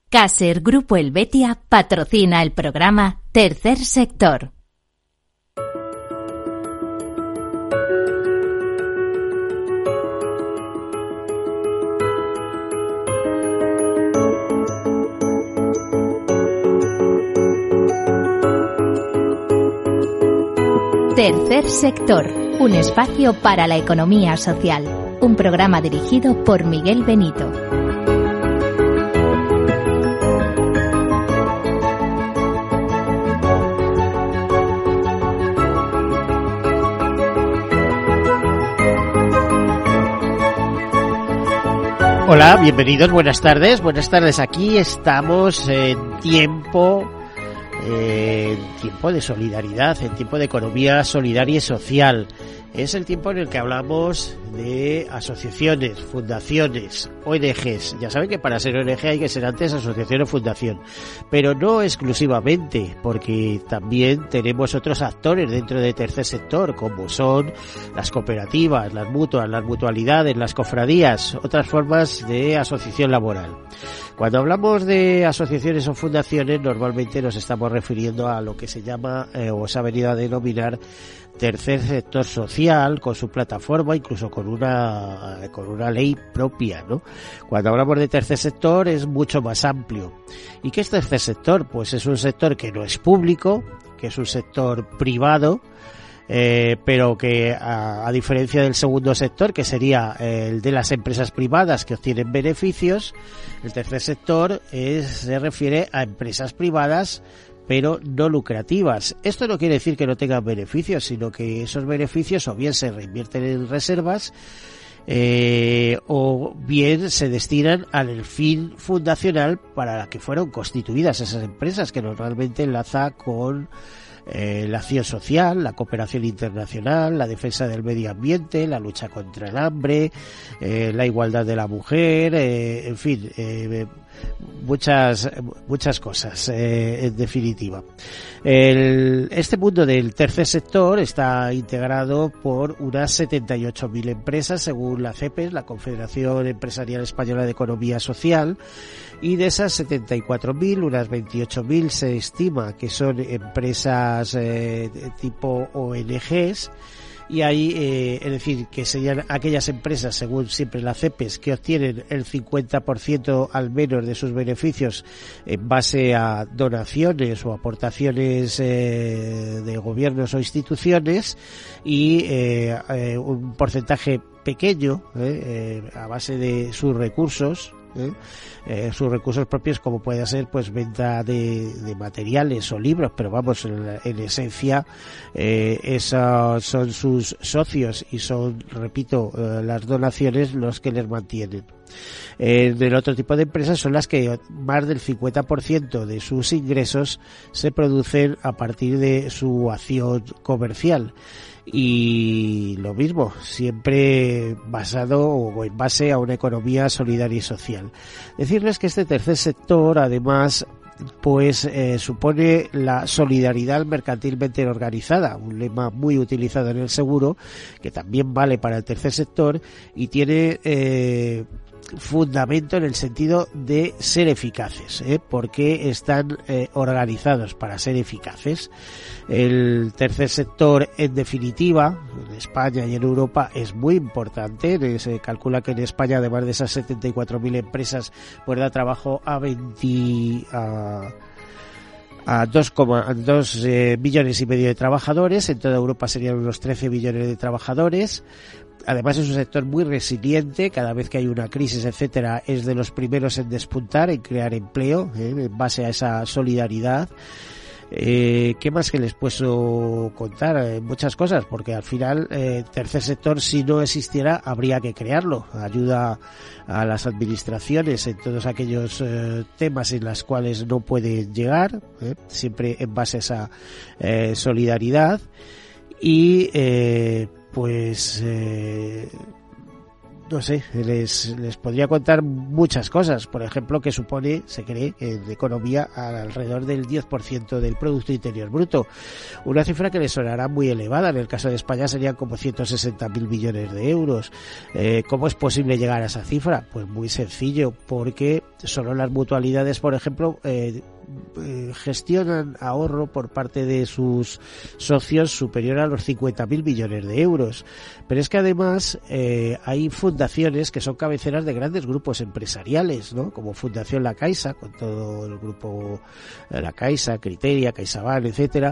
Caser Grupo Helvetia patrocina el programa Tercer Sector. Tercer Sector, un espacio para la economía social. Un programa dirigido por Miguel Benito. Hola, bienvenidos, buenas tardes. Buenas tardes, aquí estamos en tiempo de solidaridad, en tiempo de economía solidaria y social. Es el tiempo en el que hablamos de asociaciones, fundaciones, ONGs. Ya saben que para ser ONG hay que ser antes asociación o fundación, pero no exclusivamente, porque también tenemos otros actores dentro del tercer sector, como son las cooperativas, las mutuas, las mutualidades, las cofradías, otras formas de asociación laboral. Cuando hablamos de asociaciones o fundaciones, normalmente nos estamos refiriendo a lo que se llama o se ha venido a denominar tercer sector social, con su plataforma, incluso con una ley propia, ¿no? Cuando hablamos de tercer sector es mucho más amplio. ¿Y qué es tercer sector? Pues es un sector que no es público, que es un sector privado, pero que a diferencia del segundo sector, que sería el de las empresas privadas que obtienen beneficios, el tercer sector se refiere a empresas privadas pero no lucrativas. Esto no quiere decir que no tengan beneficios, sino que esos beneficios o bien se reinvierten en reservas o bien se destinan al fin fundacional para la que fueron constituidas esas empresas, que normalmente enlaza con la acción social, la cooperación internacional, la defensa del medio ambiente, la lucha contra el hambre, la igualdad de la mujer, en fin, muchas cosas, en definitiva. Este mundo del tercer sector está integrado por unas 78.000 empresas, según la CEPES, la Confederación Empresarial Española de Economía Social, y de esas 74.000, unas 28.000 se estima que son empresas tipo ONGs, y ahí, es decir, que serían aquellas empresas, según siempre la CEPES, que obtienen el 50% al menos de sus beneficios en base a donaciones o aportaciones de gobiernos o instituciones, y un porcentaje pequeño a base de sus recursos propios, como puede ser pues venta de materiales o libros, pero vamos, en esencia esos son sus socios y son, repito, las donaciones los que les mantienen. El otro tipo de empresas son las que más del 50% de sus ingresos se producen a partir de su acción comercial. Y lo mismo, siempre basado o en base a una economía solidaria y social. Decirles que este tercer sector, además, pues supone la solidaridad mercantilmente organizada, un lema muy utilizado en el seguro, que también vale para el tercer sector y tiene fundamento en el sentido de ser eficaces, porque están organizados para ser eficaces. El tercer sector, en definitiva, en España y en Europa es muy importante. Se calcula que en España, además de esas 74.000 empresas, pues da trabajo a 2,2 millones y medio de trabajadores. En toda Europa serían unos 13 millones de trabajadores. Además es un sector muy resiliente, cada vez que hay una crisis, etcétera, es de los primeros en despuntar, en crear empleo, en base a esa solidaridad. ¿Qué más que les puedo contar? Muchas cosas, porque al final tercer sector, si no existiera, habría que crearlo. Ayuda a las administraciones en todos aquellos temas en los cuales no pueden llegar, siempre en base a esa solidaridad. Y no sé, les podría contar muchas cosas. Por ejemplo, que se cree en economía alrededor del 10% del Producto Interior Bruto. Una cifra que les sonará muy elevada. En el caso de España serían como 160.000 millones de euros. ¿Cómo es posible llegar a esa cifra? Pues muy sencillo, porque solo las mutualidades, por ejemplo, gestionan ahorro por parte de sus socios superior a los 50.000 millones de euros. Pero es que además hay fundaciones que son cabeceras de grandes grupos empresariales, ¿no? Como Fundación La Caixa, con todo el grupo La Caixa, Criteria, CaixaBank, etcétera.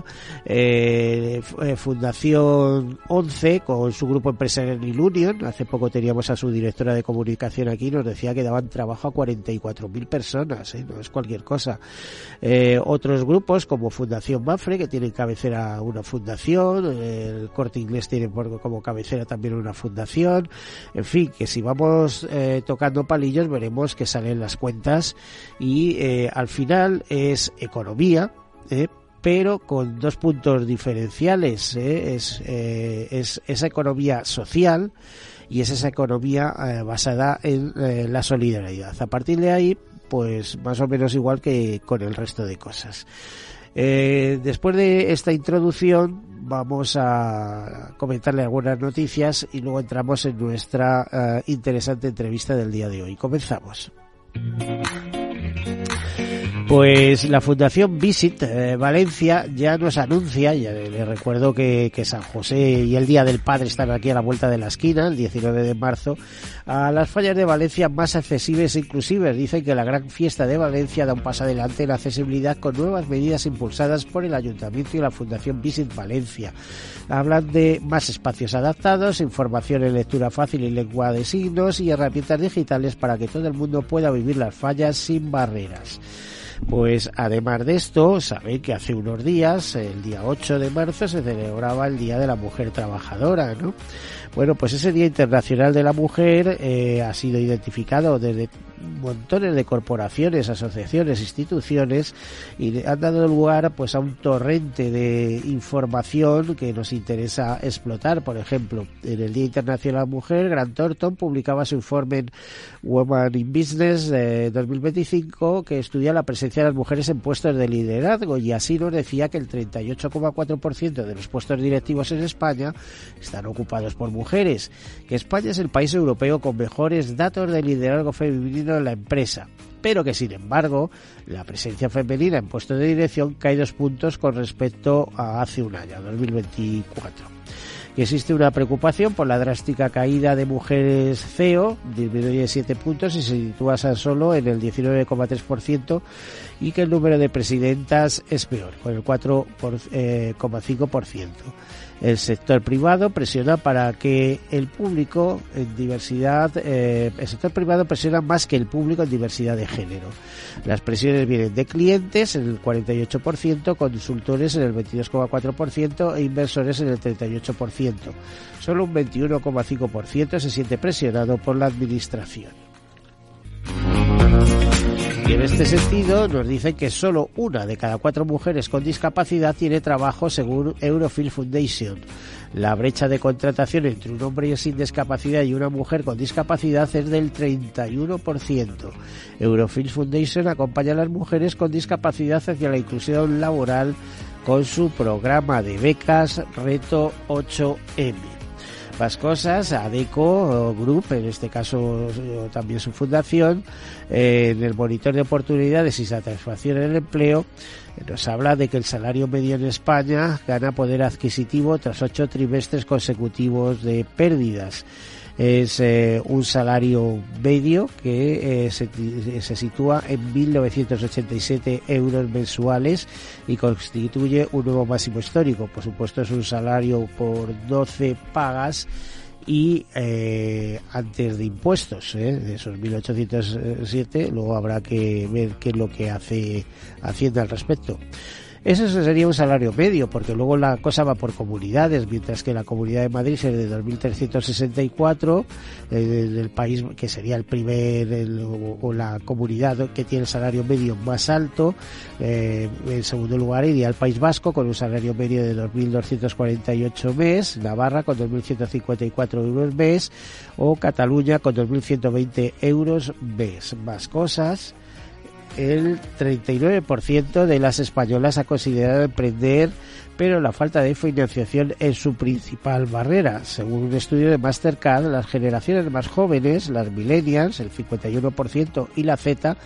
Fundación 11, con su grupo empresarial Ilunion. Hace poco teníamos a su directora de comunicación aquí, nos decía que daban trabajo a 44.000 personas, no es cualquier cosa. Otros grupos como Fundación Mapfre, que tienen cabecera una fundación, el Corte Inglés tiene como cabecera también una fundación. En fin, que si vamos tocando palillos veremos que salen las cuentas y al final es economía, pero con dos puntos diferenciales. Es esa economía social y es esa economía basada en la solidaridad. A partir de ahí, pues más o menos igual que con el resto de cosas. Después de esta introducción vamos a comentarle algunas noticias y luego entramos en nuestra interesante entrevista del día de hoy. Comenzamos. Pues la Fundación Visit Valencia ya nos anuncia, ya les recuerdo que San José y el Día del Padre están aquí a la vuelta de la esquina, el 19 de marzo, a las fallas de Valencia más accesibles e inclusivas. Dicen que la gran fiesta de Valencia da un paso adelante en la accesibilidad con nuevas medidas impulsadas por el Ayuntamiento y la Fundación Visit Valencia. Hablan de más espacios adaptados, información en lectura fácil y lengua de signos y herramientas digitales para que todo el mundo pueda vivir las fallas sin barreras. Pues además de esto, saben que hace unos días, el día 8 de marzo, se celebraba el Día de la Mujer Trabajadora, ¿no? Bueno, pues ese Día Internacional de la Mujer ha sido identificado desde montones de corporaciones, asociaciones, instituciones y han dado lugar pues a un torrente de información que nos interesa explotar. Por ejemplo, en el Día Internacional de la Mujer, Grant Thornton publicaba su informe en Women in Business de 2025 que estudia la presencia de las mujeres en puestos de liderazgo y así nos decía que el 38,4% de los puestos directivos en España están ocupados por mujeres, que España es el país europeo con mejores datos de liderazgo femenino en la empresa, pero que sin embargo la presencia femenina en puestos de dirección cae 2 puntos con respecto a hace un año, 2024. Que existe una preocupación por la drástica caída de mujeres CEO, disminuye 7 puntos y se sitúa tan solo en el 19,3%, y que el número de presidentas es peor, con el 4,5%. El sector privado presiona para que el público en diversidad, el sector privado presiona más que el público en diversidad de género. Las presiones vienen de clientes en el 48%, consultores en el 22,4% e inversores en el 38%. Solo un 21,5% se siente presionado por la administración. Y en este sentido nos dicen que solo 1 de cada 4 mujeres con discapacidad tiene trabajo según Eurofield Foundation. La brecha de contratación entre un hombre sin discapacidad y una mujer con discapacidad es del 31%. Eurofield Foundation acompaña a las mujeres con discapacidad hacia la inclusión laboral con su programa de becas Reto 8M. Más cosas, ADECO Group, en este caso también su fundación, en el monitor de oportunidades y satisfacción en el empleo, nos habla de que el salario medio en España gana poder adquisitivo tras 8 trimestres consecutivos de pérdidas. Es un salario medio que se sitúa en 1.987 euros mensuales y constituye un nuevo máximo histórico. Por supuesto, es un salario por 12 pagas y antes de impuestos, de esos 1.807. Luego habrá que ver qué es lo que hace Hacienda al respecto. Eso sería un salario medio, porque luego la cosa va por comunidades, mientras que la Comunidad de Madrid es de 2.364, del país que sería el primer o la comunidad que tiene el salario medio más alto. En segundo lugar iría el País Vasco con un salario medio de 2.248 mes, Navarra con 2.154 euros mes o Cataluña con 2.120 euros mes. Más cosas. El 39% de las españolas ha considerado emprender, pero la falta de financiación es su principal barrera. Según un estudio de Mastercard, las generaciones más jóvenes, las millennials, el 51%, y la Z,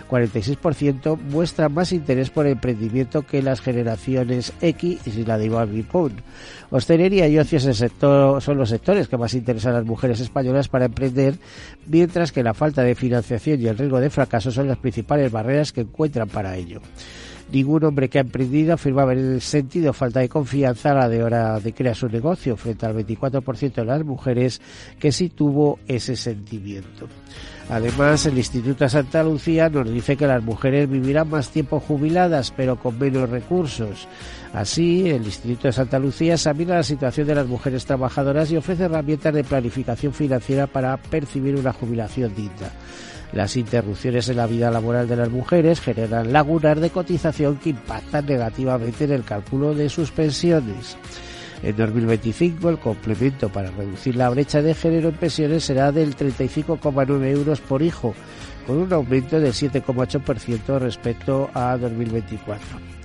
46%, muestran más interés por el emprendimiento que las generaciones X y la de Baby Boom. Hostelería y ocio son los sectores que más interesan a las mujeres españolas para emprender, mientras que la falta de financiación y el riesgo de fracaso son las principales barreras que encuentran para ello. Ningún hombre que ha emprendido afirma haber sentido falta de confianza a la hora de crear su negocio, frente al 24% de las mujeres que sí tuvo ese sentimiento. Además, el Instituto de Santa Lucía nos dice que las mujeres vivirán más tiempo jubiladas, pero con menos recursos. Así, el Instituto de Santa Lucía examina la situación de las mujeres trabajadoras y ofrece herramientas de planificación financiera para percibir una jubilación digna. Las interrupciones en la vida laboral de las mujeres generan lagunas de cotización que impactan negativamente en el cálculo de sus pensiones. En 2025, el complemento para reducir la brecha de género en pensiones será del 35,9 euros por hijo, con un aumento del 7,8% respecto a 2024.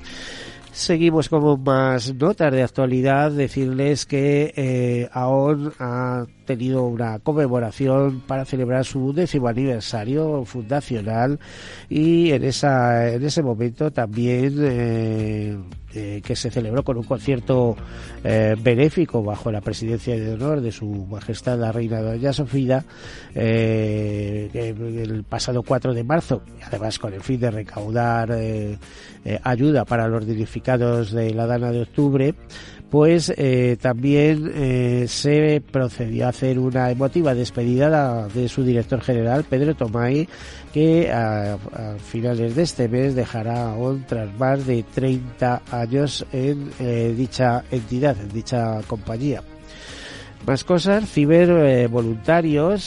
Seguimos con más notas de actualidad. Decirles que AON ha tenido una conmemoración para celebrar su 10º aniversario fundacional, y en ese momento también que se celebró con un concierto benéfico bajo la presidencia de honor de su majestad la reina doña Sofía, el pasado 4 de marzo, además con el fin de recaudar ayuda para los damnificados de la Dana de Octubre, pues también se procedió a hacer una emotiva despedida de su director general, Pedro Tomay, que a finales de este mes dejará AON tras más de 30 años en dicha entidad, en dicha compañía. Más cosas. Cibervoluntarios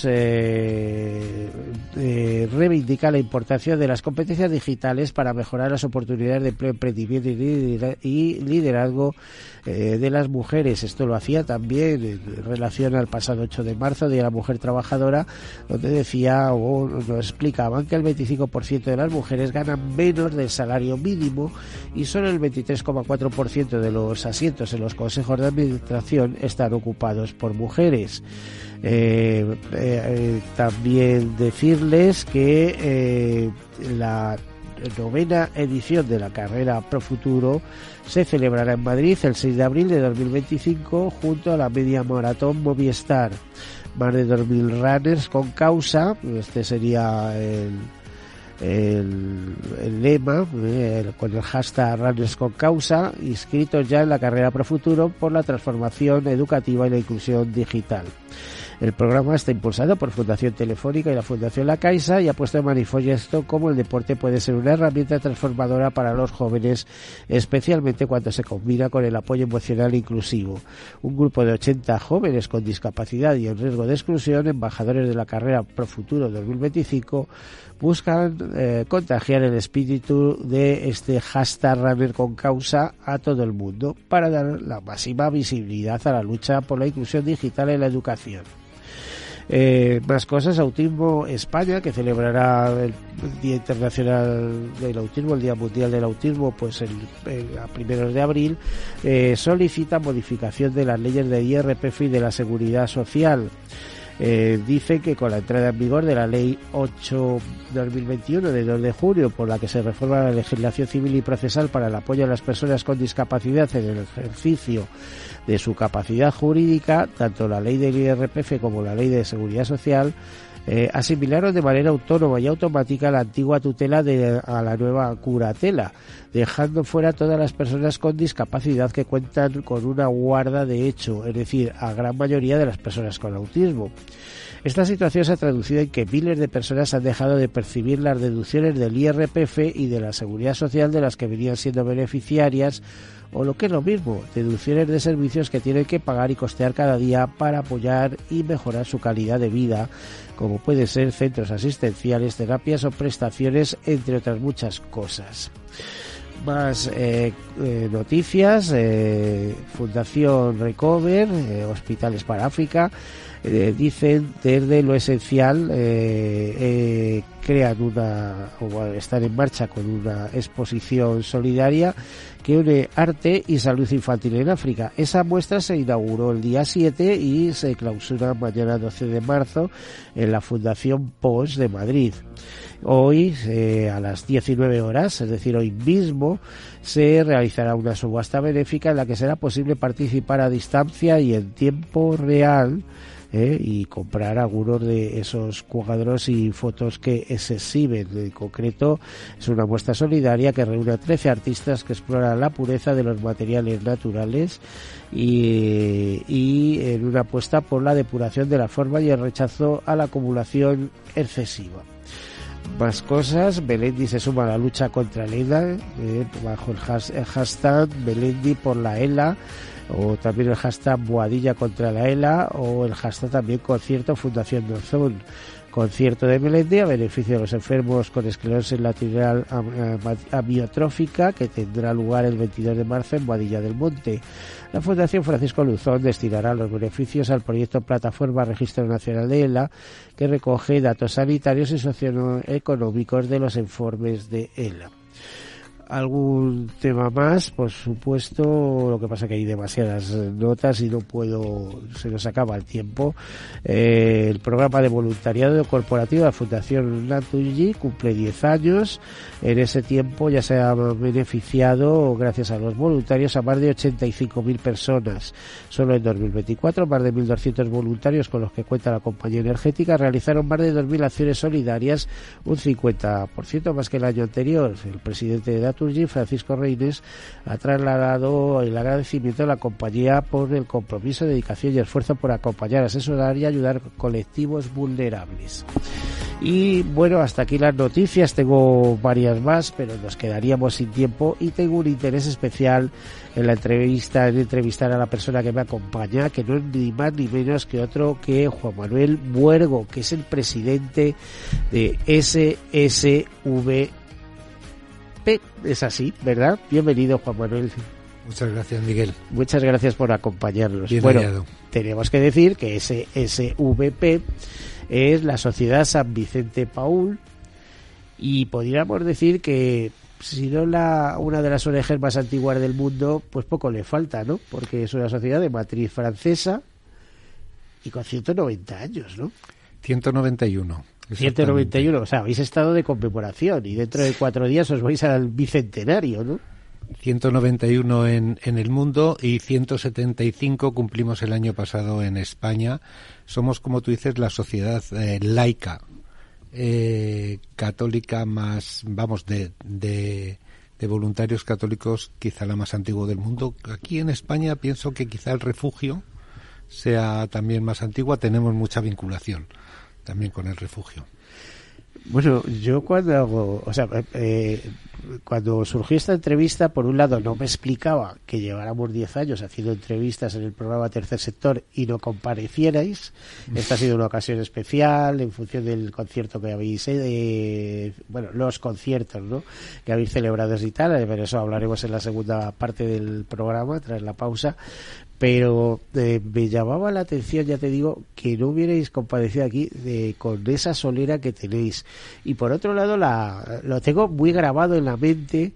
reivindica la importancia de las competencias digitales para mejorar las oportunidades de empleo, emprendimiento y liderazgo de las mujeres. Esto lo hacía también en relación al pasado 8 de marzo, Día de la Mujer Trabajadora, donde decía o nos explicaban que el 25% de las mujeres ganan menos del salario mínimo y solo el 23,4% de los asientos en los consejos de administración están ocupados por mujeres. También decirles que la 9ª edición de la carrera Profuturo se celebrará en Madrid el 6 de abril de 2025 junto a la media maratón Movistar. Más de 2.000 runners con causa, este sería el lema, con el hashtag Runners con Causa, inscritos ya en la carrera Profuturo por la transformación educativa y la inclusión digital. El programa está impulsado por Fundación Telefónica y la Fundación La Caixa y ha puesto de manifiesto cómo el deporte puede ser una herramienta transformadora para los jóvenes, especialmente cuando se combina con el apoyo emocional inclusivo. Un grupo de 80 jóvenes con discapacidad y en riesgo de exclusión, embajadores de la carrera Profuturo 2025, buscan contagiar el espíritu de este hashtag Runner con Causa a todo el mundo para dar la máxima visibilidad a la lucha por la inclusión digital en la educación. Más cosas. Autismo España, que celebrará el Día Internacional del Autismo, el Día Mundial del Autismo, pues a primeros de abril, solicita modificación de las leyes de IRPF y de la Seguridad Social. Dice que con la entrada en vigor de la Ley 8/2021 de 2 de julio, por la que se reforma la legislación civil y procesal para el apoyo a las personas con discapacidad en el ejercicio de su capacidad jurídica, tanto la ley del IRPF como la ley de Seguridad Social asimilaron de manera autónoma y automática la antigua tutela a la nueva curatela, dejando fuera a todas las personas con discapacidad que cuentan con una guarda de hecho, es decir, a gran mayoría de las personas con autismo. Esta situación se ha traducido en que miles de personas han dejado de percibir las deducciones del IRPF y de la Seguridad Social de las que venían siendo beneficiarias, o lo que es lo mismo, deducciones de servicios que tienen que pagar y costear cada día para apoyar y mejorar su calidad de vida, como pueden ser centros asistenciales, terapias o prestaciones, entre otras muchas cosas. Más noticias. Fundación Recover, Hospitales para África, dicen desde Lo Esencial, están en marcha con una exposición solidaria que une arte y salud infantil en África.Esa muestra se inauguró el día 7 y se clausura mañana 12 de marzo en la Fundación POS de Madrid. Hoy, a las 19 horas, es decir, hoy mismo, se realizará una subasta benéfica en la que será posible participar a distancia y en tiempo real, y comprar algunos de esos cuadros y fotos que se exhiben. En concreto, es una muestra solidaria que reúne a 13 artistas que exploran la pureza de los materiales naturales y en una apuesta por la depuración de la forma y el rechazo a la acumulación excesiva. Más cosas. Melendi se suma a la lucha contra el ELA, bajo el hashtag Melendi por la ELA, o también el hashtag Boadilla contra la ELA, o el hashtag también concierto Fundación Nozón. Concierto de Melendi a beneficio de los enfermos con esclerosis lateral amiotrófica, que tendrá lugar el 22 de marzo en Boadilla del Monte. La Fundación Francisco Luzón destinará los beneficios al proyecto Plataforma Registro Nacional de ELA, que recoge datos sanitarios y socioeconómicos de los informes de ELA. Algún tema más, por supuesto, lo que pasa que hay demasiadas notas y no puedo, se nos acaba el tiempo. El programa de voluntariado corporativo de la Fundación Naturgy cumple 10 años. En ese tiempo ya se ha beneficiado, gracias a los voluntarios, a más de 85.000 personas. Solo en 2024, más de 1.200 voluntarios con los que cuenta la compañía energética realizaron más de 2.000 acciones solidarias, un 50% más que el año anterior. El presidente de Naturgy, Francisco Reines, ha trasladado el agradecimiento a la compañía por el compromiso, dedicación y esfuerzo por acompañar, asesorar y ayudar a colectivos vulnerables. Y bueno, hasta aquí las noticias. Tengo varias más, pero nos quedaríamos sin tiempo y tengo un interés especial en entrevistar a la persona que me acompaña, que no es ni más ni menos que otro que Juan Manuel Buergo, que es el presidente de SSV. Es así, ¿verdad? Bienvenido, Juan Manuel. Muchas gracias, Miguel. Muchas gracias por acompañarnos. Bien bueno, hallado. Tenemos que decir que SSVP es la Sociedad San Vicente Paúl, y podríamos decir que, si no una de las ONGs más antiguas del mundo, pues poco le falta, ¿no? Porque es una sociedad de matriz francesa y con 190 años, ¿no? 191. 191, o sea, habéis estado de conmemoración y dentro de 4 días os vais al bicentenario, ¿no? 191 en el mundo y 175 cumplimos el año pasado en España. Somos, como tú dices, la sociedad laica, católica más, vamos, de voluntarios católicos, quizá la más antigua del mundo. Aquí en España pienso que quizá el Refugio sea también más antigua. Tenemos mucha vinculación también con el Refugio. Bueno, yo cuando surgió esta entrevista, por un lado no me explicaba que lleváramos 10 años haciendo entrevistas en el programa Tercer Sector y no comparecierais. Esta ha sido una ocasión especial en función del concierto que habéis, los conciertos, ¿no?, que habéis celebrado y tal, pero eso hablaremos en la segunda parte del programa, tras la pausa. Pero me llamaba la atención, ya te digo, que no hubierais comparecido aquí con esa solera que tenéis. Y por otro lado, lo tengo muy grabado en la mente,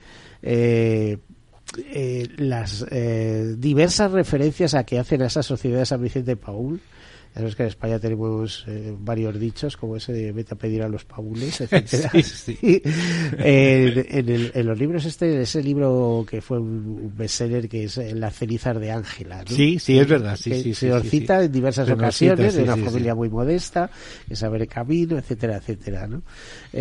las diversas referencias a que hacen a esa sociedad de San Vicente Paúl, Es que en España tenemos varios dichos, como ese de vete a pedir a los paules, etcétera. Sí. En los libros ese libro que fue un bestseller, que es Las cenizas de Ángela, ¿no? Sí, es verdad. Se nos cita en diversas ocasiones, de una familia muy modesta, que sabe el camino, etcétera, etcétera, ¿no?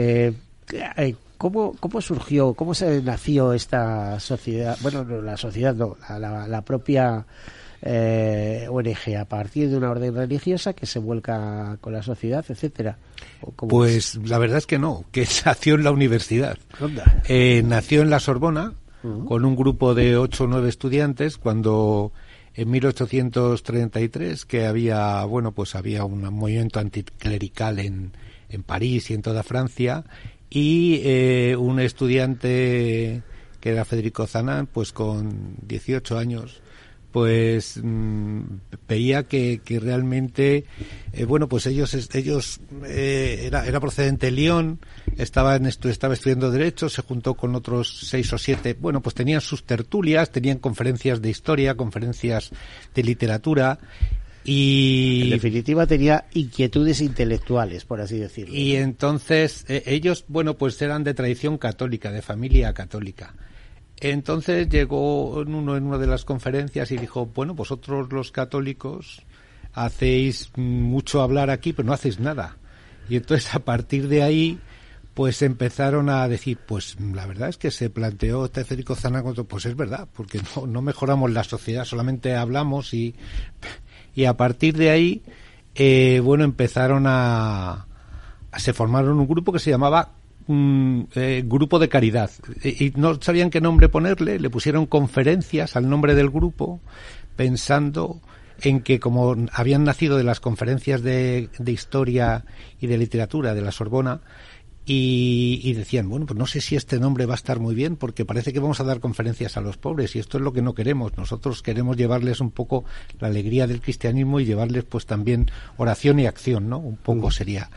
¿Cómo surgió, cómo se nació esta sociedad? Bueno, no, la sociedad no, la propia ONG, a partir de una orden religiosa que se vuelca con la sociedad, etcétera. Pues la verdad es que no, que nació en la universidad. Nació en la Sorbona, con un grupo de 8 o 9 estudiantes, cuando en 1833, que había un movimiento anticlerical en París y en toda Francia, y un estudiante que era Federico Zanán, pues con 18 años, pues veía que realmente pues ellos era procedente de Lyon, estaba estudiando Derecho, se juntó con otros 6 o 7, pues tenían sus tertulias, tenían conferencias de historia, conferencias de literatura, y en definitiva tenía inquietudes intelectuales, por así decirlo. Y entonces ellos pues eran de tradición católica, de familia católica. Entonces llegó en una de las conferencias y dijo, vosotros los católicos hacéis mucho hablar aquí, pero no hacéis nada. Y entonces a partir de ahí pues empezaron a decir, pues la verdad es que se planteó Federico Zanán, pues es verdad, porque no mejoramos la sociedad, solamente hablamos y a partir de ahí empezaron se formaron un grupo que se llamaba grupo de caridad, y no sabían qué nombre ponerle, le pusieron conferencias al nombre del grupo, pensando en que como habían nacido de las conferencias de historia y de literatura de la Sorbona, y decían, pues no sé si este nombre va a estar muy bien, porque parece que vamos a dar conferencias a los pobres, y esto es lo que no queremos. Nosotros queremos llevarles un poco la alegría del cristianismo y llevarles pues también oración y acción, ¿no? Un poco sería.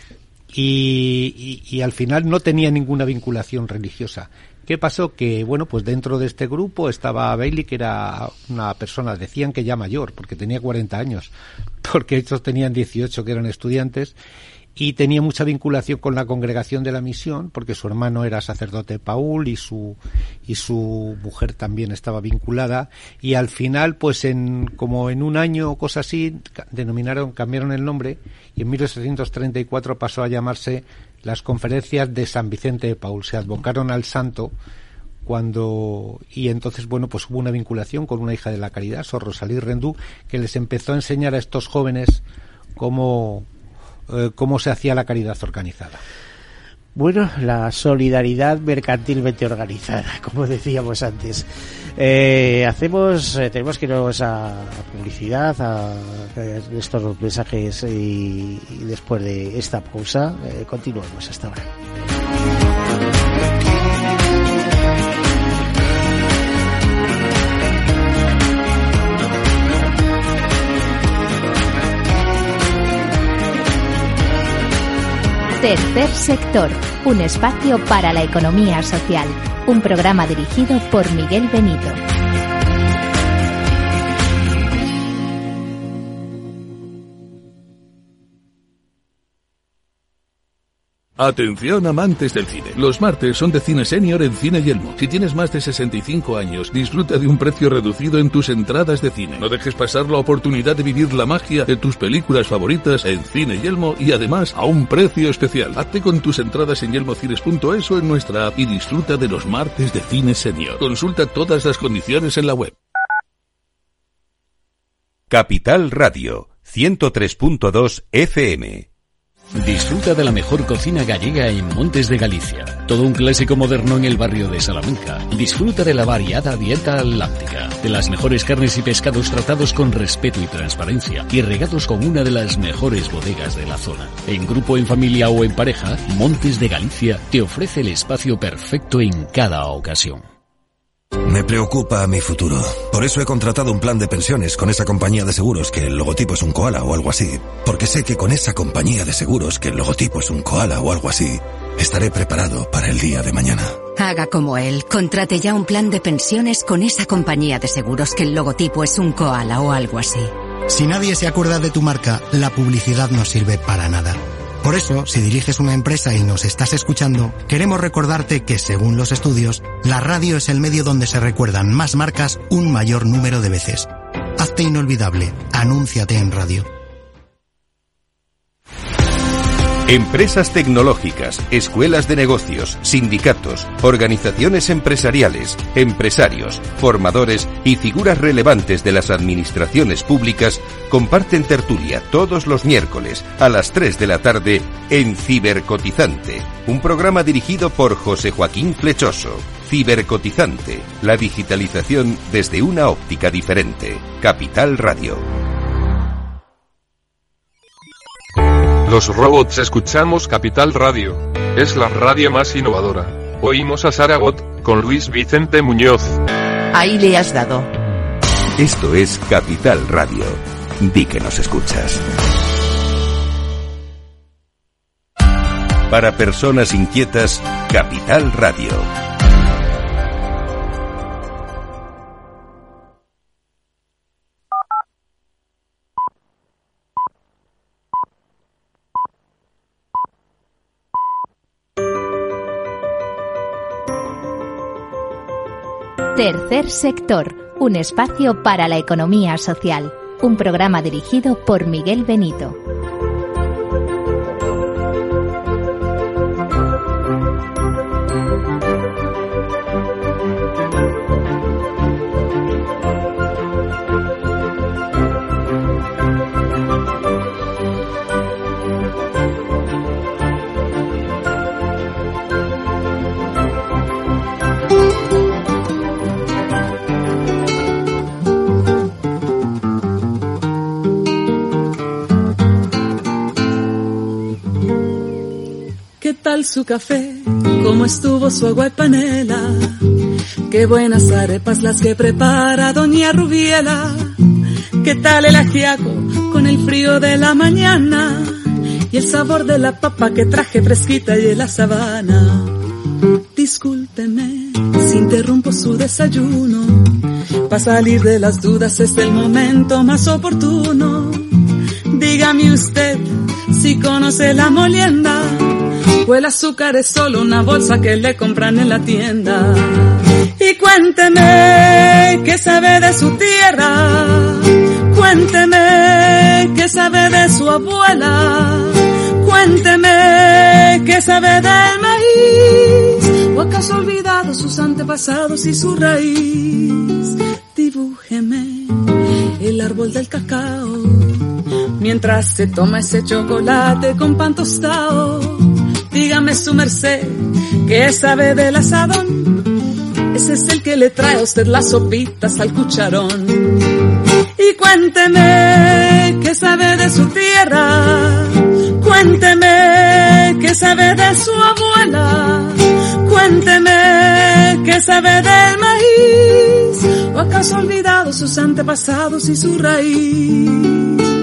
Y al final no tenía ninguna vinculación religiosa. ¿Qué pasó? Que, pues dentro de este grupo estaba Bailey, que era una persona, decían que ya mayor, porque tenía 40 años, porque estos tenían 18, que eran estudiantes, y tenía mucha vinculación con la congregación de la misión, porque su hermano era sacerdote Paul y su mujer también estaba vinculada, y al final pues como en un año o cosa así cambiaron el nombre, y en 1834 pasó a llamarse las Conferencias de San Vicente de Paul. Se advocaron al santo y entonces pues hubo una vinculación con una hija de la caridad, Sor Rosalí Rendú, que les empezó a enseñar a estos jóvenes cómo se hacía la caridad organizada. Bueno, la solidaridad mercantilmente organizada, como decíamos antes. Tenemos que irnos a publicidad, a estos mensajes, y después de esta pausa continuamos. Hasta ahora. Tercer sector, un espacio para la economía social. Un programa dirigido por Miguel Benito. Atención amantes del cine. Los martes son de Cine Senior en Cine Yelmo. Si tienes más de 65 años, disfruta de un precio reducido en tus entradas de cine. No dejes pasar la oportunidad de vivir la magia de tus películas favoritas en Cine Yelmo, y además a un precio especial. Hazte con tus entradas en yelmocines.es o en nuestra app y disfruta de los martes de Cine Senior. Consulta todas las condiciones en la web. Capital Radio 103.2 FM. Disfruta de la mejor cocina gallega en Montes de Galicia. Todo un clásico moderno en el barrio de Salamanca. Disfruta de la variada dieta atlántica, de las mejores carnes y pescados tratados con respeto y transparencia, y regados con una de las mejores bodegas de la zona. En grupo, en familia o en pareja, Montes de Galicia te ofrece el espacio perfecto en cada ocasión. Me preocupa mi futuro. Por eso he contratado un plan de pensiones con esa compañía de seguros que el logotipo es un koala o algo así. Porque sé que con esa compañía de seguros que el logotipo es un koala o algo así, estaré preparado para el día de mañana. Haga como él. Contrate ya un plan de pensiones con esa compañía de seguros que el logotipo es un koala o algo así. Si nadie se acuerda de tu marca, la publicidad no sirve para nada. Por eso, si diriges una empresa y nos estás escuchando, queremos recordarte que, según los estudios, la radio es el medio donde se recuerdan más marcas un mayor número de veces. Hazte inolvidable. Anúnciate en radio. Empresas tecnológicas, escuelas de negocios, sindicatos, organizaciones empresariales, empresarios, formadores y figuras relevantes de las administraciones públicas comparten tertulia todos los miércoles a las 3 de la tarde en Cibercotizante, un programa dirigido por José Joaquín Flechoso. Cibercotizante, la digitalización desde una óptica diferente. Capital Radio. Los robots escuchamos Capital Radio. Es la radio más innovadora. Oímos a Saragot, con Luis Vicente Muñoz. Ahí le has dado. Esto es Capital Radio. Di que nos escuchas. Para personas inquietas, Capital Radio. Tercer sector, un espacio para la economía social. Un programa dirigido por Miguel Benito. ¿Qué tal su café? ¿Cómo estuvo su agua y panela? Qué buenas arepas las que prepara doña Rubiela. ¿Qué tal el ajiaco con el frío de la mañana? Y el sabor de la papa que traje fresquita y en la sabana. Discúlpeme si interrumpo su desayuno. Para salir de las dudas es el momento más oportuno. Dígame usted si conoce la molienda, o el azúcar es solo una bolsa que le compran en la tienda. Y cuénteme qué sabe de su tierra, cuénteme qué sabe de su abuela, cuénteme qué sabe del maíz, o acaso ha olvidado sus antepasados y su raíz. Dibújeme el árbol del cacao mientras se toma ese chocolate con pan tostado. Dígame su merced, ¿qué sabe del asadón? Ese es el que le trae a usted las sopitas al cucharón. Y cuénteme, ¿qué sabe de su tierra? Cuénteme, ¿qué sabe de su abuela? Cuénteme, ¿qué sabe del maíz? ¿O acaso ha olvidado sus antepasados y su raíz?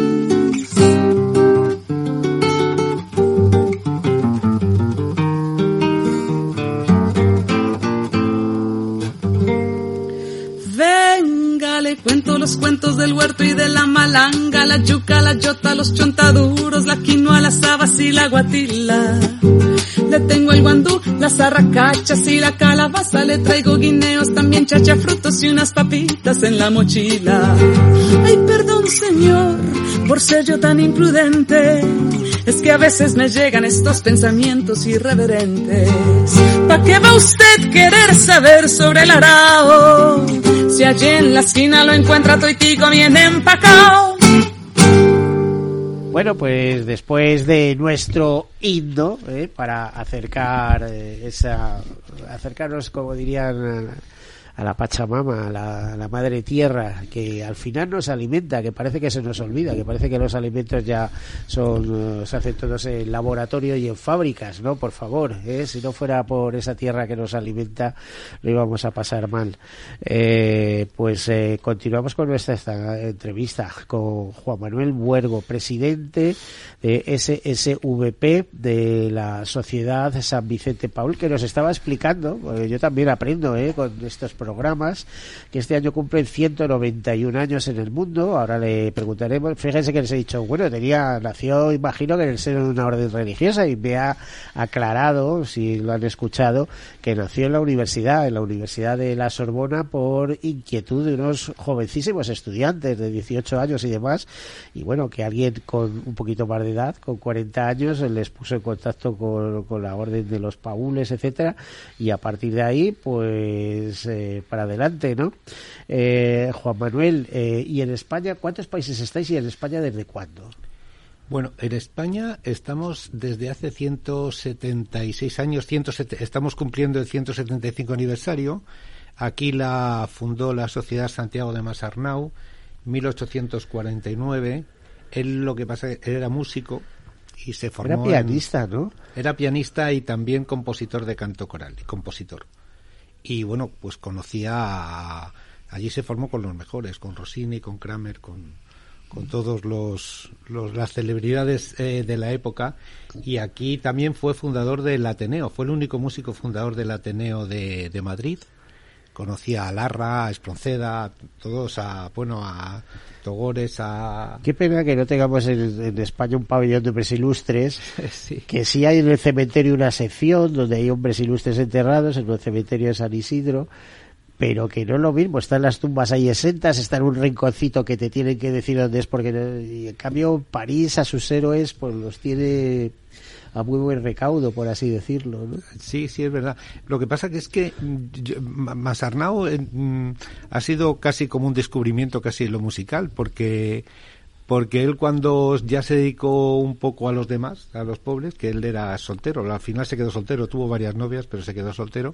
Cuento los cuentos del huerto y de la malanga, la yuca, la yota, los chontaduros, la quinoa, las habas y la guatila. Le tengo el guandú, las arracachas y la calabaza, le traigo guineos, también chachafrutos y unas papitas en la mochila. Ay, perdón señor, por ser yo tan imprudente, es que a veces me llegan estos pensamientos irreverentes. ¿Pa' qué va usted querer saber sobre el arao? Si allí en la esquina lo encuentra toitico bien empacao. Bueno, pues después de nuestro himno, para acercarnos, como dirían, a la Pachamama, a la Madre Tierra, que al final nos alimenta, que parece que se nos olvida, que parece que los alimentos ya se hacen todos en laboratorio y en fábricas, ¿no? Por favor, si no fuera por esa tierra que nos alimenta, lo íbamos a pasar mal. Continuamos con nuestra entrevista con Juan Manuel Buergo, presidente de SSVP, de la Sociedad San Vicente Paul, que nos estaba explicando, yo también aprendo con estos programas, programas, que este año cumplen 191 años en el mundo. Ahora le preguntaremos. Fíjense que les he dicho, bueno, nació, imagino, que en el seno de una orden religiosa, y me ha aclarado, si lo han escuchado, que nació en la Universidad de la Sorbona, por inquietud de unos jovencísimos estudiantes de 18 años y demás, y bueno, que alguien con un poquito más de edad, con 40 años, les puso en contacto con la orden de los paules, etcétera, y a partir de ahí, pues para adelante, ¿no? Juan Manuel, ¿y en España cuántos países estáis, y en España desde cuándo? Bueno, en España estamos desde hace 176 años, estamos cumpliendo el 175 aniversario. Aquí la fundó la Sociedad Santiago de Masarnau, 1849. Él, lo que pasa es que él era músico y se formó... Era pianista, ¿no? Era pianista y también compositor de canto coral, y compositor. Y bueno, pues allí se formó con los mejores, con Rossini, con Kramer, con todos las celebridades de la época, y aquí también fue fundador del Ateneo, fue el único músico fundador del Ateneo de Madrid. Conocía a Larra, a Espronceda, a todos, a Togores, a... Qué pena que no tengamos en España un pabellón de hombres ilustres, sí. Que sí hay en el cementerio una sección donde hay hombres ilustres enterrados, en el cementerio de San Isidro, pero que no es lo mismo. Están las tumbas ahí exentas, está en un rinconcito que te tienen que decir dónde es, porque y en cambio París a sus héroes pues los tiene a muy buen recaudo, por así decirlo, ¿no? Sí, es verdad. Lo que pasa que es que Masarnau ha sido casi como un descubrimiento casi en lo musical, porque él, cuando ya se dedicó un poco a los demás, a los pobres, que él era soltero, al final se quedó soltero, tuvo varias novias, pero se quedó soltero,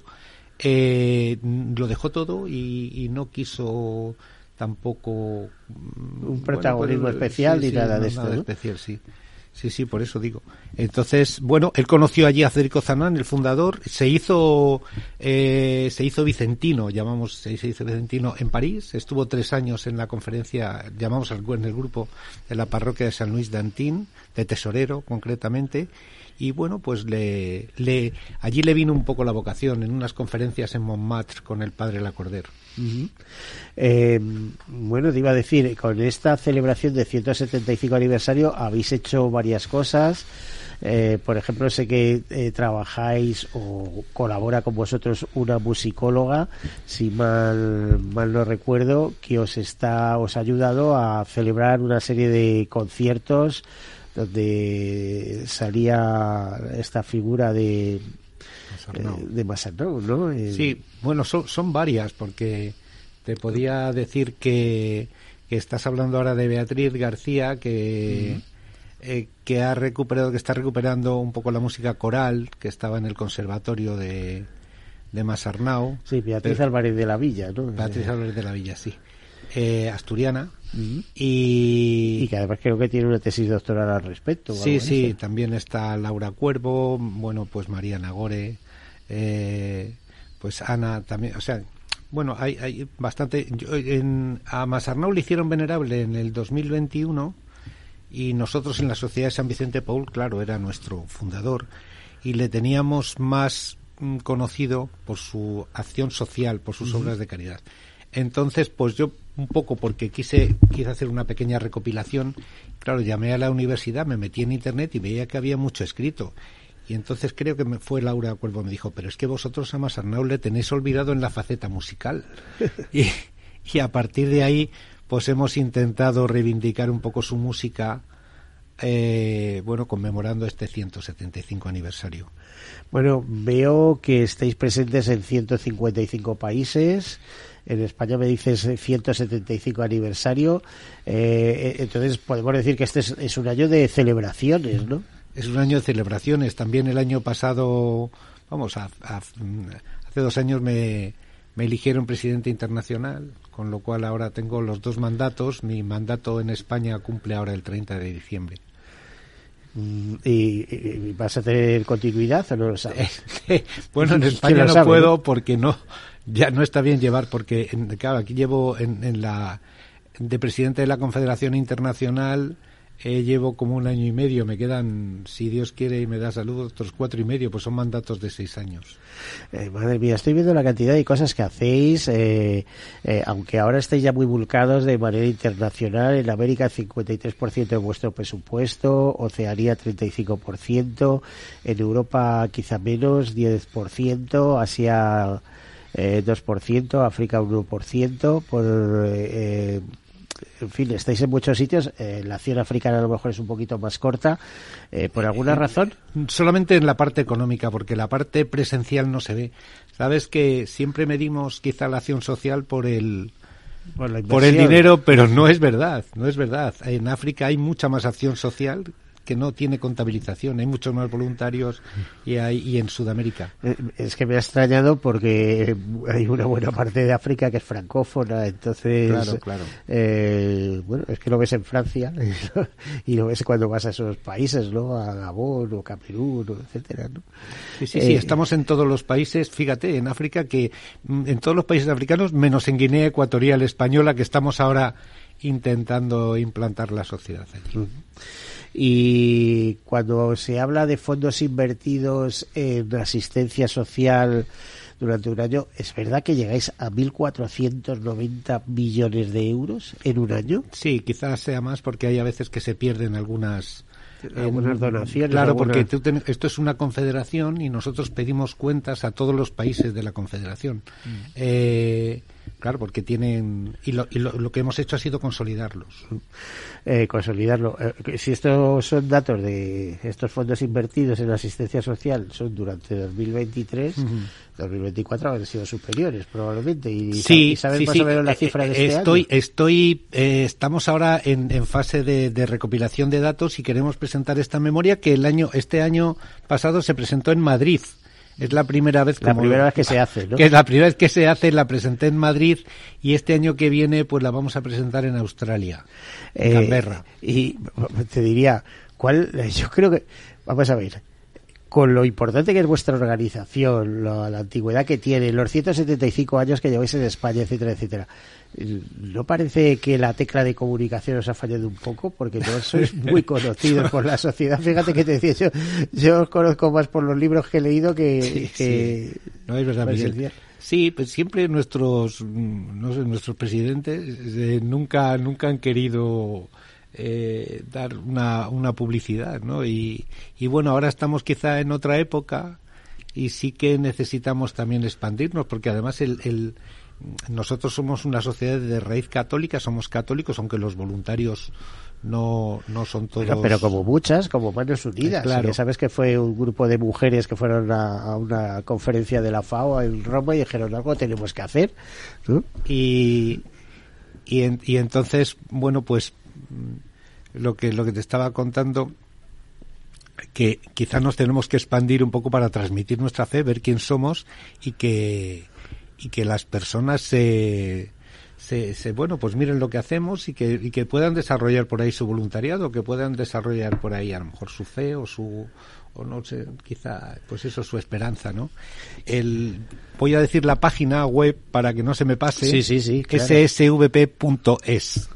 lo dejó todo y no quiso tampoco un protagonismo especial ni nada de esto, ¿no? Especial, sí. Sí, por eso digo. Entonces, bueno, él conoció allí a Federico Zanán, el fundador, se hizo vicentino, se hizo vicentino en París, estuvo 3 años en la conferencia, en el grupo de la parroquia de San Luis d'Antin, de tesorero concretamente, y bueno, pues allí le vino un poco la vocación en unas conferencias en Montmartre con el padre Lacordaire. Uh-huh. Bueno, te iba a decir, con esta celebración de 175 aniversario habéis hecho varias cosas. Por ejemplo, sé que trabajáis o colabora con vosotros una musicóloga, si mal no recuerdo, que os ha ayudado a celebrar una serie de conciertos donde salía esta figura de Masarnau, ¿no? Sí, bueno, son varias, porque te podía decir que estás hablando ahora de Beatriz García, que está recuperando un poco la música coral que estaba en el conservatorio de Masarnau. Sí, Beatriz Álvarez de la Villa, ¿no? Beatriz Álvarez de la Villa, sí. Asturiana. Y que además creo que tiene una tesis doctoral al respecto. Sí, también está Laura Cuervo, bueno, pues María Nagore, pues Ana también, o sea, bueno, hay bastante. A Masarnau le hicieron venerable en el 2021, y nosotros en la Sociedad de San Vicente Paul, claro, era nuestro fundador, y le teníamos más conocido por su acción social, por sus obras de caridad. Entonces, pues yo, un poco porque quise hacer una pequeña recopilación, claro, llamé a la universidad, me metí en internet y veía que había mucho escrito. Y entonces creo que fue Laura Cuervo, me dijo, pero es que vosotros a Masarnau le tenéis olvidado en la faceta musical. y a partir de ahí, pues hemos intentado reivindicar un poco su música, bueno, conmemorando este 175 aniversario. Bueno, veo que estáis presentes en 155 países. En España me dices 175 aniversario. Entonces podemos decir que este es un año de celebraciones, ¿no? Es un año de celebraciones. También el año pasado, hace 2 años me eligieron presidente internacional, con lo cual ahora tengo los 2 mandatos. Mi mandato en España cumple ahora el 30 de diciembre. ¿Y vas a tener continuidad o no lo sabes? Bueno, en España no sabe, puedo, ¿no? Porque ya no está bien llevar, porque claro, aquí llevo en la de presidente de la Confederación Internacional llevo como 1 año y medio, me quedan, si Dios quiere y me da salud, otros 4 y medio, pues son mandatos de 6 años. Madre mía, estoy viendo la cantidad de cosas que hacéis, aunque ahora estáis ya muy volcados de manera internacional. En América 53% de vuestro presupuesto, Oceanía 35%, en Europa quizá menos, 10%, Asia 2%, África 1%, en fin, estáis en muchos sitios. La acción africana a lo mejor es un poquito más corta, ¿por alguna razón? Solamente en la parte económica, porque la parte presencial no se ve. Sabes que siempre medimos quizá la acción social por el dinero, pero no es verdad. En África hay mucha más acción social que no tiene contabilización, hay muchos más voluntarios y en Sudamérica. Es que me ha extrañado porque hay una buena parte de África que es francófona, entonces claro. Bueno, es que lo ves en Francia y lo ves cuando vas a esos países, ¿no? A Gabón o Camerún, etcétera, ¿no? Sí, estamos en todos los países, fíjate, en África, que en todos los países africanos, menos en Guinea Ecuatorial Española, que estamos ahora intentando implantar la sociedad allí. Y cuando se habla de fondos invertidos en asistencia social durante un año, ¿es verdad que llegáis a 1.490 millones de euros en un año? Sí, quizás sea más porque hay a veces que se pierden algunas donaciones. Claro, porque esto es una confederación y nosotros pedimos cuentas a todos los países de la confederación. Claro, porque tienen... Y lo que hemos hecho ha sido consolidarlos. Consolidarlo. Si estos son datos de estos fondos invertidos en la asistencia social, son durante 2023, 2024 han sido superiores probablemente. ¿Y sabes más o menos la cifra de este año? Estamos ahora en fase de recopilación de datos y queremos presentar esta memoria que este año pasado se presentó en Madrid. Es la primera vez que se hace, ¿no? Que es la primera vez que se hace, la presenté en Madrid y este año que viene pues la vamos a presentar en Australia, en Canberra. Y te diría, yo creo que, vamos a ver, con lo importante que es vuestra organización, la antigüedad que tiene, los 175 años que lleváis en España, etcétera, etcétera, ¿no parece que la tecla de comunicación os ha fallado un poco? Porque no sois muy conocidos por la sociedad. Fíjate que te decía, yo os conozco más por los libros que he leído que no es verdad, Miguel. Sí, pues siempre nuestros presidentes nunca han querido dar una publicidad, ¿no? Y bueno, ahora estamos quizá en otra época y sí que necesitamos también expandirnos, porque además nosotros somos una sociedad de raíz católica, somos católicos, aunque los voluntarios no son todos... Pero como muchas, como Manos Unidas. Claro. Sabes que fue un grupo de mujeres que fueron a una conferencia de la FAO en Roma y dijeron, algo tenemos que hacer, ¿no? Y entonces, bueno, pues lo que te estaba contando, que quizás nos tenemos que expandir un poco para transmitir nuestra fe, ver quién somos y que las personas bueno, pues miren lo que hacemos y que puedan desarrollar por ahí su voluntariado, que puedan desarrollar por ahí a lo mejor su fe o no sé, quizá pues eso, su esperanza, ¿no? Voy a decir la página web para que no se me pase. Sí, claro. ssvp.es.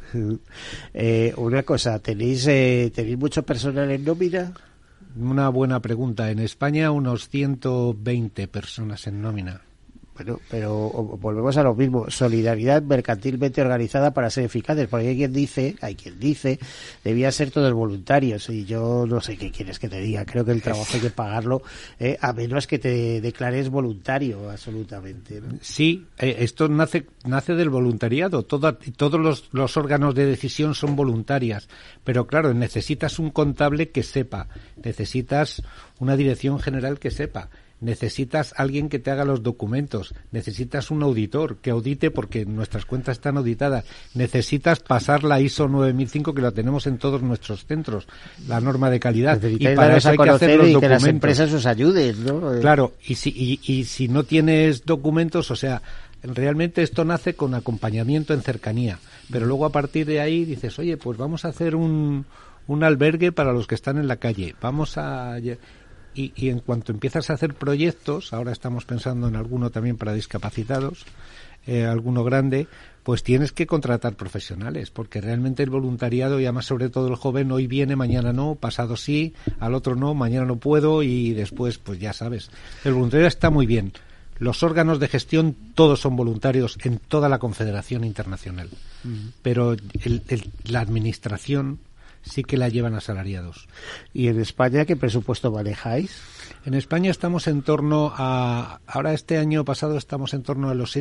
Una cosa, ¿tenéis mucho personal en nómina? Una buena pregunta. En España unos 120 personas en nómina. Bueno, pero volvemos a lo mismo, solidaridad mercantilmente organizada para ser eficaces, porque hay quien dice, debía ser todos voluntarios, y yo no sé qué quieres que te diga, creo que el trabajo hay que pagarlo, a menos que te declares voluntario, absolutamente, ¿no? Sí, esto nace del voluntariado, todos los órganos de decisión son voluntarias, pero claro, necesitas un contable que sepa, necesitas una dirección general que sepa, necesitas alguien que te haga los documentos, necesitas un auditor que audite porque nuestras cuentas están auditadas, necesitas pasar la ISO 9005 que la tenemos en todos nuestros centros, la norma de calidad, y para eso hay que hacer los documentos. Que las empresas os ayuden, ¿no? Claro, y si no tienes documentos, o sea, realmente esto nace con acompañamiento en cercanía, pero luego a partir de ahí dices, oye, pues vamos a hacer un albergue para los que están en la calle, y en cuanto empiezas a hacer proyectos, ahora estamos pensando en alguno también para discapacitados, alguno grande, pues tienes que contratar profesionales, porque realmente el voluntariado, y además sobre todo el joven, hoy viene, mañana no, pasado sí, al otro no, mañana no puedo, y después, pues ya sabes, el voluntariado está muy bien. Los órganos de gestión todos son voluntarios en toda la Confederación Internacional, pero la administración sí que la llevan asalariados. ¿Y en España qué presupuesto manejáis? En España estamos en torno a, ahora este año pasado estamos en torno a los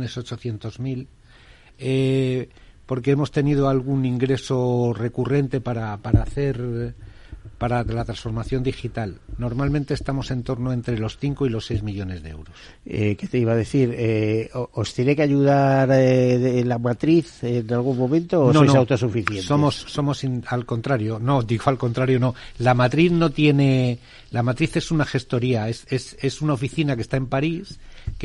6.800.000, porque hemos tenido algún ingreso recurrente para la transformación digital. Normalmente estamos en torno entre los 5 y los 6 millones de euros. ¿Qué te iba a decir? ¿Os tiene que ayudar la matriz en algún momento o sois autosuficientes? Somos al contrario. No, digo al contrario, no. La matriz no tiene... La matriz es una gestoría, es una oficina que está en París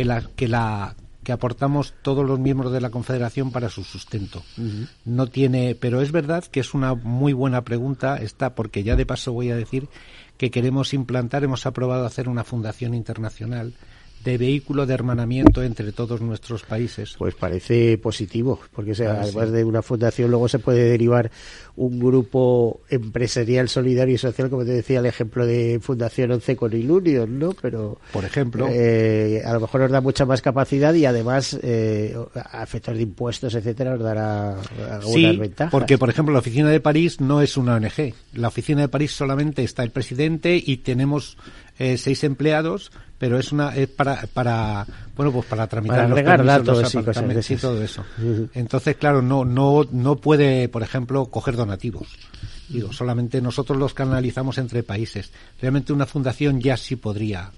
que aportamos todos los miembros de la Confederación para su sustento. No tiene, pero es verdad que es una muy buena pregunta esta, porque ya de paso voy a decir que queremos implantar, hemos aprobado hacer una fundación internacional de vehículo de hermanamiento entre todos nuestros países. Pues parece positivo, porque además de una fundación luego se puede derivar un grupo empresarial, solidario y social, como te decía el ejemplo de Fundación 11 con Ilunion, ¿no? Pero por ejemplo, a lo mejor nos da mucha más capacidad y además a efectos de impuestos, etcétera, nos dará algunas ventajas. Porque por ejemplo la oficina de París no es una ONG. La oficina de París solamente está el presidente y tenemos 6 empleados, pero es para tramitar los permisos, datos los apartamentos y todo eso. Entonces, claro, no puede, por ejemplo, coger donativos. Digo, solamente nosotros los canalizamos entre países. Realmente una fundación ya sí podría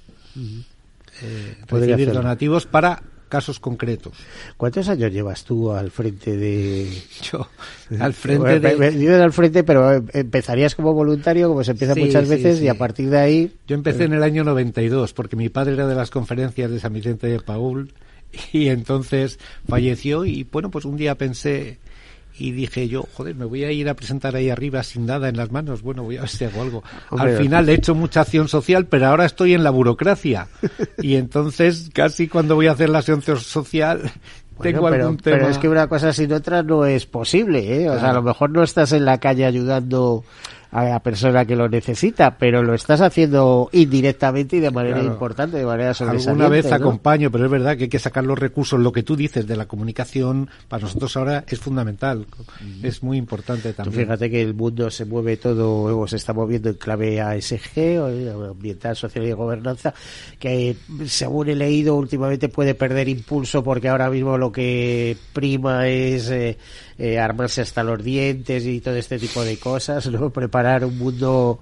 recibir donativos para casos concretos. ¿Cuántos años llevas tú al frente de...? Yo, al frente de... Dices al frente, pero empezarías como voluntario, como se empieza muchas veces, y a partir de ahí... Yo empecé en el año 92, porque mi padre era de las conferencias de San Vicente de Paúl, y entonces falleció, y bueno, pues un día pensé... Y dije yo, joder, me voy a ir a presentar ahí arriba sin nada en las manos. Bueno, voy a ver si hago algo. Al final he hecho mucha acción social, pero ahora estoy en la burocracia. Y entonces, casi cuando voy a hacer la acción social, tengo algún tema. Pero es que una cosa sin otra no es posible, ¿eh? O sea, a lo mejor no estás en la calle ayudando a la persona que lo necesita, pero lo estás haciendo indirectamente y de manera importante, de manera sobresaliente. Alguna vez acompaño, pero es verdad que hay que sacar los recursos. Lo que tú dices de la comunicación, para nosotros ahora es fundamental, es muy importante también. Tú fíjate que el mundo se mueve todo, se está moviendo en clave ASG, ambiental, social y de gobernanza, que según he leído últimamente puede perder impulso porque ahora mismo lo que prima es armarse hasta los dientes y todo este tipo de cosas, ¿no? Preparar un mundo,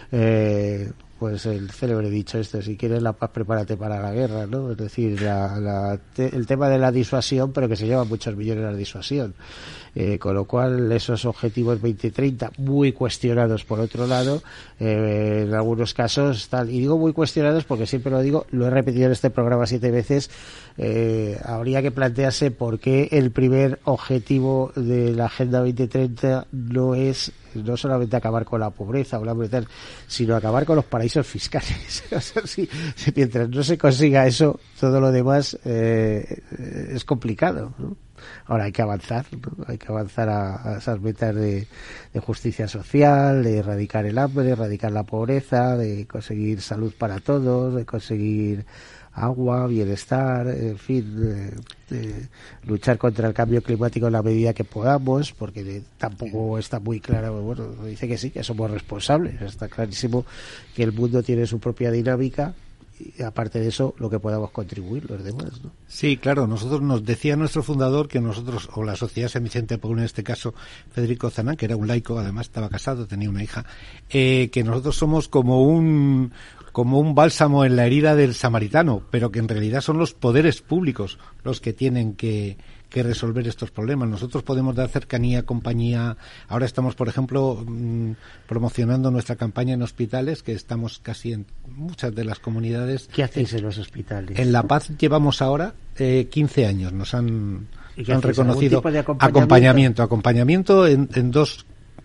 pues el célebre dicho esto, si quieres la paz prepárate para la guerra, ¿no? Es decir, el tema de la disuasión, pero que se llevan muchos millones a la disuasión. Con lo cual esos objetivos 2030 muy cuestionados por otro lado, en algunos casos tal, y digo muy cuestionados porque siempre lo digo, lo he repetido en este programa 7 veces, habría que plantearse por qué el primer objetivo de la Agenda 2030 no es no solamente acabar con la pobreza o la brutal, sino acabar con los paraísos fiscales. O sea, si mientras no se consiga eso, todo lo demás es complicado, ¿no? Ahora hay que avanzar, ¿no? Hay que avanzar a esas metas de justicia social, de erradicar el hambre, de erradicar la pobreza, de conseguir salud para todos, de conseguir agua, bienestar, en fin, de luchar contra el cambio climático en la medida que podamos, porque tampoco está muy claro, bueno, dice que sí, que somos responsables, está clarísimo que el mundo tiene su propia dinámica, y aparte de eso, lo que podamos contribuir los demás, ¿no? Sí, claro, nosotros nos decía nuestro fundador que nosotros, o la Sociedad San Vicente de Paúl, en este caso Federico Zanán, que era un laico, además estaba casado, tenía una hija, que nosotros somos como un bálsamo en la herida del samaritano, pero que en realidad son los poderes públicos los que tienen que resolver estos problemas. Nosotros podemos dar cercanía, compañía. Ahora estamos, por ejemplo, promocionando nuestra campaña en hospitales, que estamos casi en muchas de las comunidades. ¿Qué hacéis en los hospitales? En La Paz llevamos ahora 15 años. Nos han reconocido acompañamiento en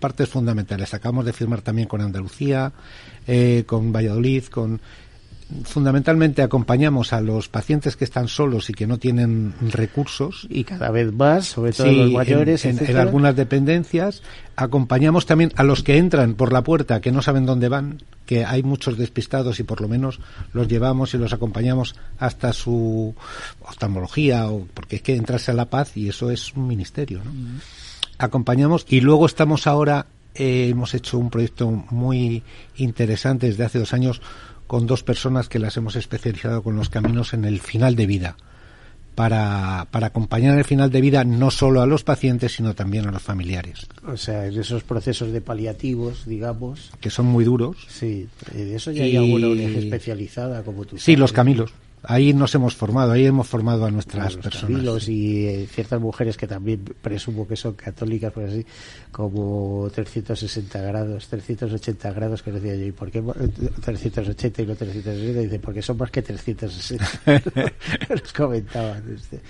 partes fundamentales. Acabamos de firmar también con Andalucía, con Valladolid, fundamentalmente acompañamos a los pacientes que están solos y que no tienen recursos. Y cada vez más, sobre todo los mayores, en algunas dependencias. Acompañamos también a los que entran por la puerta, que no saben dónde van, que hay muchos despistados y por lo menos los llevamos y los acompañamos hasta su oftalmología, porque es que entrarse a La Paz y eso es un ministerio, ¿no? Acompañamos y luego estamos ahora, hemos hecho un proyecto muy interesante desde hace 2 años con 2 personas que las hemos especializado con los caminos en el final de vida, para acompañar el final de vida no solo a los pacientes, sino también a los familiares. O sea, en esos procesos de paliativos, digamos. Que son muy duros. Sí, de eso ya hay alguna ONG especializada, como tú sabes. Sí, los Camilos. Ahí nos hemos formado, ahí hemos formado a nuestras personas. Camilos y ciertas mujeres que también presumo que son católicas, por así, como 360 grados, 380 grados, que decía yo, ¿y por qué 380 y no 360? Dice, porque son más que 360. Nos comentaban.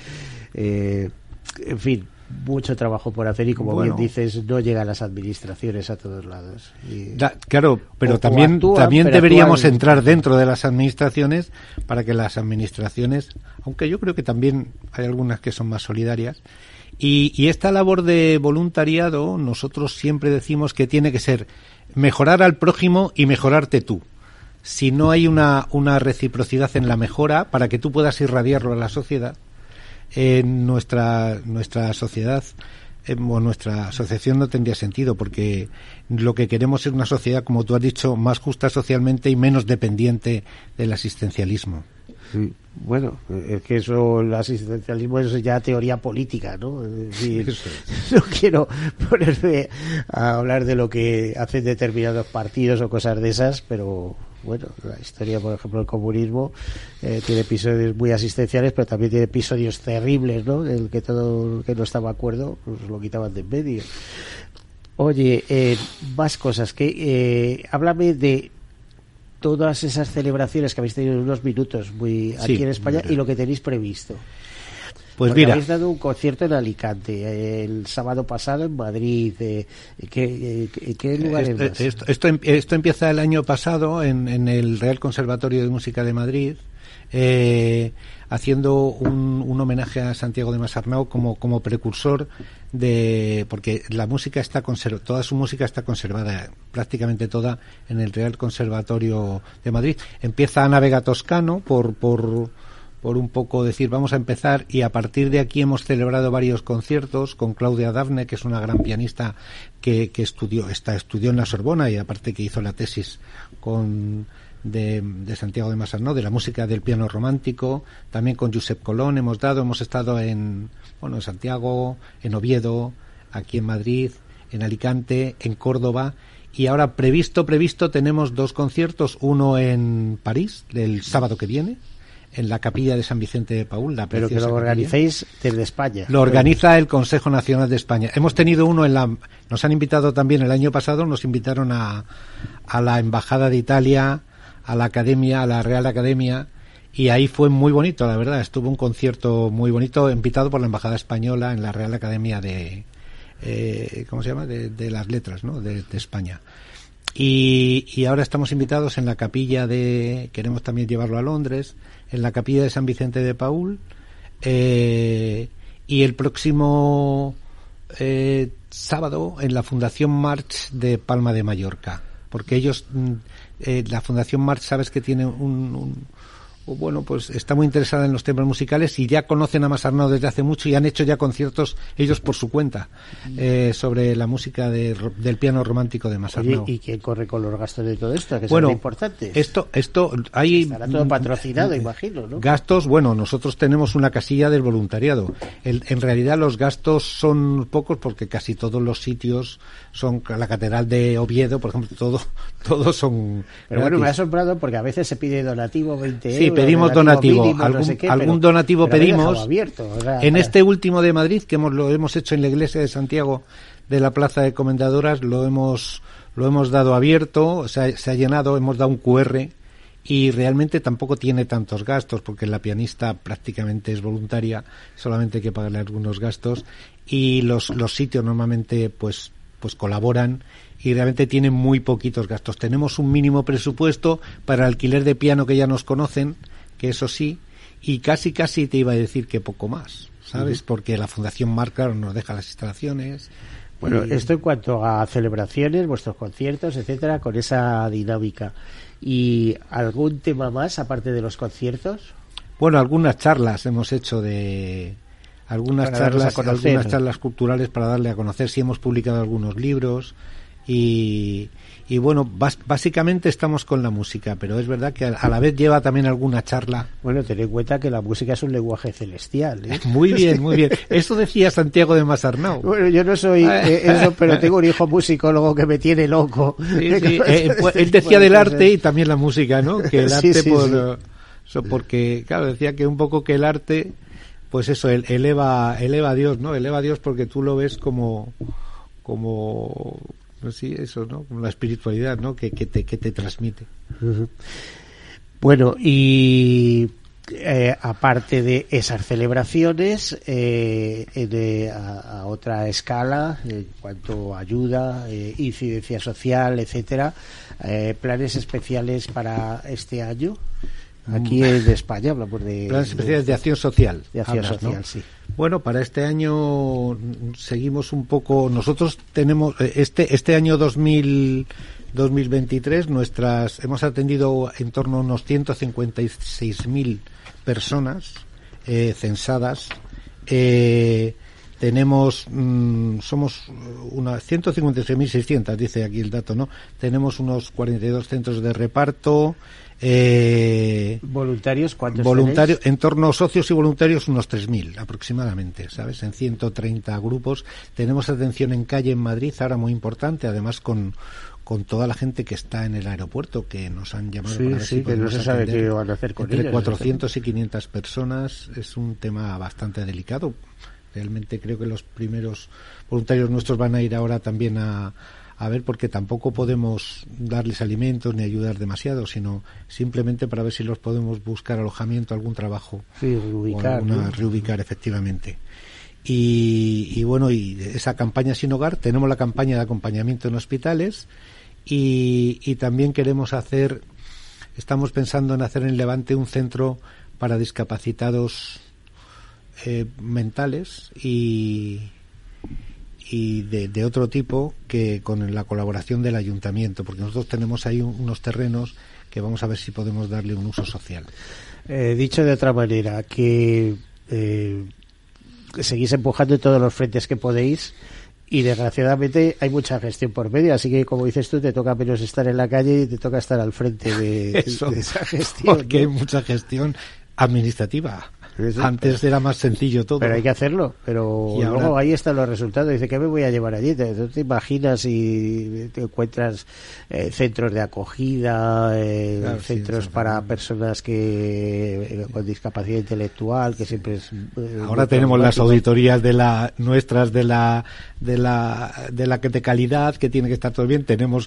En fin, mucho trabajo por hacer y, como bien dices, no llegan las administraciones a todos lados. Claro, pero también deberíamos entrar dentro de las administraciones para que las administraciones, aunque yo creo que también hay algunas que son más solidarias, y esta labor de voluntariado nosotros siempre decimos que tiene que ser mejorar al prójimo y mejorarte tú. Si no hay una reciprocidad en la mejora para que tú puedas irradiarlo a la sociedad, nuestra sociedad o nuestra asociación no tendría sentido, porque lo que queremos es una sociedad, como tú has dicho, más justa socialmente y menos dependiente del asistencialismo. Sí. Bueno, es que eso, el asistencialismo es ya teoría política, ¿no? Es decir, no quiero ponerme a hablar de lo que hacen determinados partidos o cosas de esas, pero bueno, la historia, por ejemplo, del comunismo tiene episodios muy asistenciales, pero también tiene episodios terribles, ¿no? En el que todo el que no estaba de acuerdo pues lo quitaban de en medio. Oye, más cosas, que háblame de todas esas celebraciones que habéis tenido en unos minutos aquí en España y lo que tenéis previsto. Pues porque mira, habéis dado un concierto en Alicante el sábado pasado, en Madrid. ¿Qué lugares más? Esto empieza el año pasado en el Real Conservatorio de Música de Madrid, haciendo un homenaje a Santiago de Masarnau como precursor porque la música está toda su música está conservada, prácticamente toda, en el Real Conservatorio de Madrid. Empieza Ana Vega Toscano por un poco decir, vamos a empezar, y a partir de aquí hemos celebrado varios conciertos con Claudia Dafne, que es una gran pianista que estudió en la Sorbona, y aparte que hizo la tesis de Santiago de Masarnau, de la música del piano romántico. También con Josep Colón hemos estado en Santiago, en Oviedo, aquí en Madrid, en Alicante, en Córdoba, y ahora previsto tenemos 2 conciertos, uno en París el sábado que viene, en la capilla de San Vicente de Paúl. Pero que lo organicéis desde España. Lo organiza el Consejo Nacional de España. Hemos tenido uno nos han invitado también el año pasado, nos invitaron a la Embajada de Italia, a la Academia, a la Real Academia, y ahí fue muy bonito, la verdad. Estuvo un concierto muy bonito, invitado por la Embajada Española en la Real Academia de ¿cómo se llama? De las Letras, ¿no? De España. Y ahora estamos invitados en la capilla queremos también llevarlo a Londres, en la capilla de San Vicente de Paúl, y el próximo sábado en la Fundación March de Palma de Mallorca, porque ellos, la Fundación March, sabes que tiene pues está muy interesada en los temas musicales y ya conocen a Masarnau desde hace mucho y han hecho ya conciertos ellos por su cuenta sobre la música del piano romántico de Masarnau. Oye, ¿y quién corre con los gastos de todo esto? Que son muy importantes. Esto hay, estará todo patrocinado, imagino, ¿no? Gastos, nosotros tenemos una casilla del voluntariado. En realidad los gastos son pocos, porque casi todos los sitios son, la Catedral de Oviedo, por ejemplo, todos son pero gratis. Me ha asombrado porque a veces se pide donativo 20 euros. Sí, pedimos donativo, mínimo, algún donativo pero pedimos. Abierto, en este último de Madrid, que lo hemos hecho en la iglesia de Santiago de la Plaza de Comendadoras, lo hemos dado abierto, se ha llenado, hemos dado un QR, y realmente tampoco tiene tantos gastos, porque la pianista prácticamente es voluntaria, solamente hay que pagarle algunos gastos, y los sitios normalmente pues pues colaboran y realmente tienen muy poquitos gastos. Tenemos un mínimo presupuesto para el alquiler de piano, que ya nos conocen, que eso sí, y casi te iba a decir que poco más, ¿sabes? Porque la Fundación Marca nos deja las instalaciones. Bueno, esto en cuanto a celebraciones, vuestros conciertos, etcétera, con esa dinámica. ¿Y algún tema más aparte de los conciertos? Bueno, algunas charlas hemos hecho algunas charlas culturales para darle a conocer. Sí, hemos publicado algunos libros y bueno, básicamente estamos con la música, pero es verdad que a la vez lleva también alguna charla. Bueno, ten en cuenta que la música es un lenguaje celestial, ¿eh? Muy bien. Eso decía Santiago de Masarnau. Bueno, yo no soy eso, pero tengo un hijo musicólogo que me tiene loco. Sí. Él decía del arte y también la música, ¿no? Que el arte porque, claro, decía que un poco que el arte, pues eso, eleva a Dios, ¿no? Eleva a Dios porque tú lo ves como sí, eso, ¿no? Como la espiritualidad, ¿no? Que te transmite. Uh-huh. Bueno, y aparte de esas celebraciones, a otra escala, en cuanto a ayuda, incidencia social, etcétera, planes especiales para este año. Aquí en España hablamos de planes especiales de acción social. De acción social, ¿no? Sí. Bueno, para este año seguimos un poco. Nosotros tenemos este año 2023 hemos atendido en torno a unos 156.000 personas censadas. Somos unas 156.600, dice aquí el dato, ¿no? Tenemos unos 42 centros de reparto. ¿Voluntarios cuántos tenéis? En torno a socios y voluntarios unos 3.000 aproximadamente, ¿sabes? En 130 grupos. Tenemos atención en calle en Madrid, ahora muy importante, además con toda la gente que está en el aeropuerto, que nos han llamado para ver si que no se sabe qué van a hacer con ellos. Entre 400 y 500 personas, es un tema bastante delicado. Realmente creo que los primeros voluntarios nuestros van a ir ahora también a ver, porque tampoco podemos darles alimentos ni ayudar demasiado, sino simplemente para ver si los podemos buscar alojamiento, algún trabajo, reubicar efectivamente. Y bueno, y esa campaña Sin Hogar, tenemos la campaña de acompañamiento en hospitales y también estamos pensando en hacer en Levante un centro para discapacitados mentales y de otro tipo, que con la colaboración del ayuntamiento, porque nosotros tenemos ahí unos terrenos que vamos a ver si podemos darle un uso social. Dicho de otra manera, que seguís empujando en todos los frentes que podéis y desgraciadamente hay mucha gestión por medio, así que como dices tú, te toca menos estar en la calle y te toca estar al frente de esa gestión, porque hay mucha gestión administrativa. Antes era más sencillo todo. Pero hay que hacerlo. Pero luego ahí están los resultados. Dice, ¿qué me voy a llevar allí? ¿Tú te imaginas si te encuentras centros de acogida, centros para personas con discapacidad intelectual, que siempre es... Ahora tenemos las auditorías de calidad, que tiene que estar todo bien. Tenemos,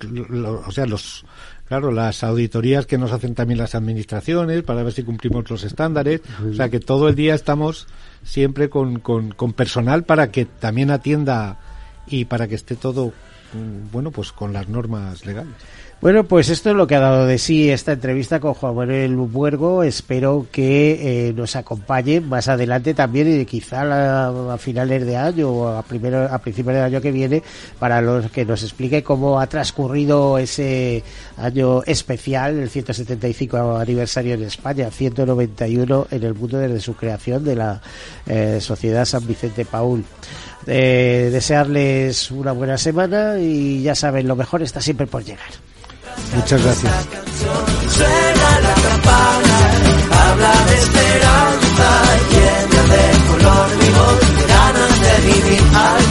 las auditorías que nos hacen también las administraciones para ver si cumplimos los estándares. O sea que todo el día estamos siempre con personal para que también atienda y para que esté todo, pues con las normas legales. Bueno, pues esto es lo que ha dado de sí esta entrevista con Juan Manuel Buergo. Espero que nos acompañe más adelante también, y quizá a finales de año o a principios del año que viene, para los que nos explique cómo ha transcurrido ese año especial, el 175 aniversario en España, 191 en el mundo desde su creación de la Sociedad San Vicente Paúl. Desearles una buena semana y ya saben, lo mejor está siempre por llegar. Muchas gracias. Suena la campana, habla de esperanza, llena de color vivo, ganas de vivir al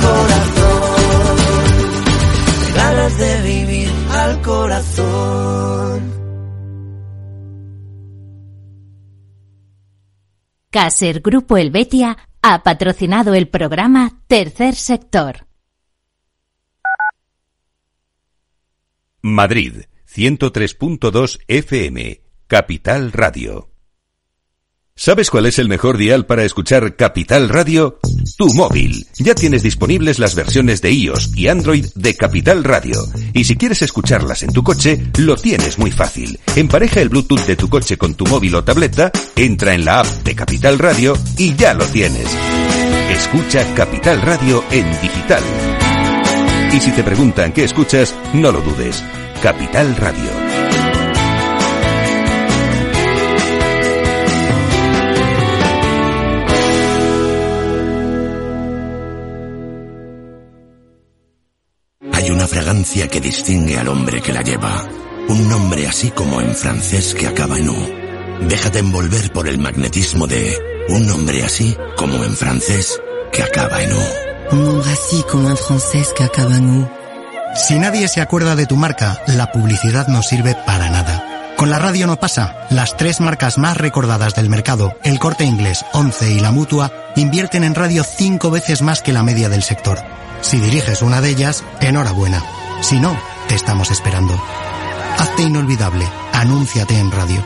corazón, ganas de vivir al corazón. Caser Grupo Helvetia ha patrocinado el programa Tercer Sector. Madrid, 103.2 FM, Capital Radio. ¿Sabes cuál es el mejor dial para escuchar Capital Radio? Tu móvil. Ya tienes disponibles las versiones de iOS y Android de Capital Radio. Y si quieres escucharlas en tu coche, lo tienes muy fácil. Empareja el Bluetooth de tu coche con tu móvil o tableta, entra en la app de Capital Radio y ya lo tienes. Escucha Capital Radio en digital. Y si te preguntan qué escuchas, no lo dudes. Capital Radio. Hay una fragancia que distingue al hombre que la lleva. Un nombre así como en francés que acaba en U. Déjate envolver por el magnetismo de un nombre así como en francés que acaba en U. Un nombre así como en francés que acaba en U. Si nadie se acuerda de tu marca, la publicidad no sirve para nada. Con la radio no pasa. Las 3 marcas más recordadas del mercado, El Corte Inglés, Once y La Mutua, invierten en radio 5 veces más que la media del sector. Si diriges una de ellas, enhorabuena. Si no, te estamos esperando. Hazte inolvidable. Anúnciate en radio.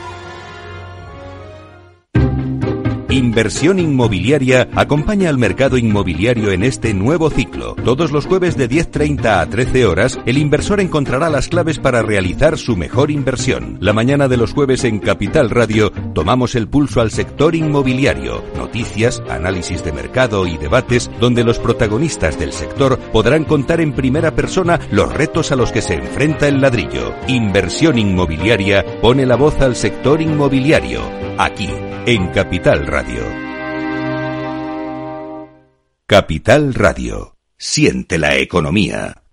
Inversión Inmobiliaria acompaña al mercado inmobiliario en este nuevo ciclo. Todos los jueves de 10:30 a 13 horas, el inversor encontrará las claves para realizar su mejor inversión. La mañana de los jueves en Capital Radio tomamos el pulso al sector inmobiliario. Noticias, análisis de mercado y debates donde los protagonistas del sector podrán contar en primera persona los retos a los que se enfrenta el ladrillo. Inversión Inmobiliaria pone la voz al sector inmobiliario. Aquí, en Capital Radio. Capital Radio. Siente la economía.